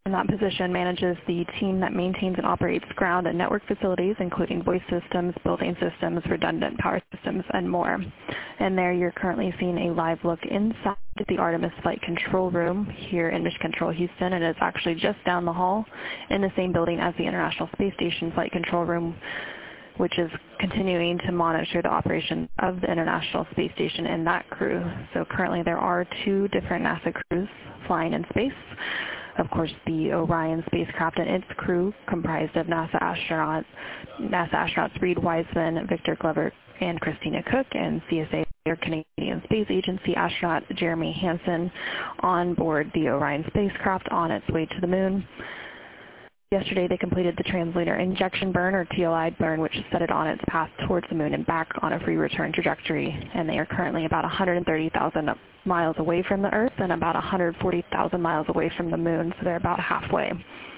in that position manages the team that maintains and operates ground and network facilities, including voice systems, building systems, redundant power systems, and more. And there you're currently seeing a live look inside the Artemis Flight Control Room here in Mission Control Houston, and it's actually just down the hall in the same building as the International Space Station Flight Control Room, which is continuing to monitor the operation of the International Space Station and that crew. So currently there are 2 different NASA crews flying in space. Of course, the Orion spacecraft and its crew, comprised of NASA astronauts Reed Wiseman, Victor Glover, and Christina Cook, and CSA or Canadian Space Agency astronaut Jeremy Hansen on board the Orion spacecraft on its way to the moon. Yesterday, they completed the Translunar Injection Burn, or TLI burn, which set it on its path towards the moon and back on a free return trajectory. And they are currently about 130,000 miles away from the Earth and about 140,000 miles away from the moon, so they're about halfway.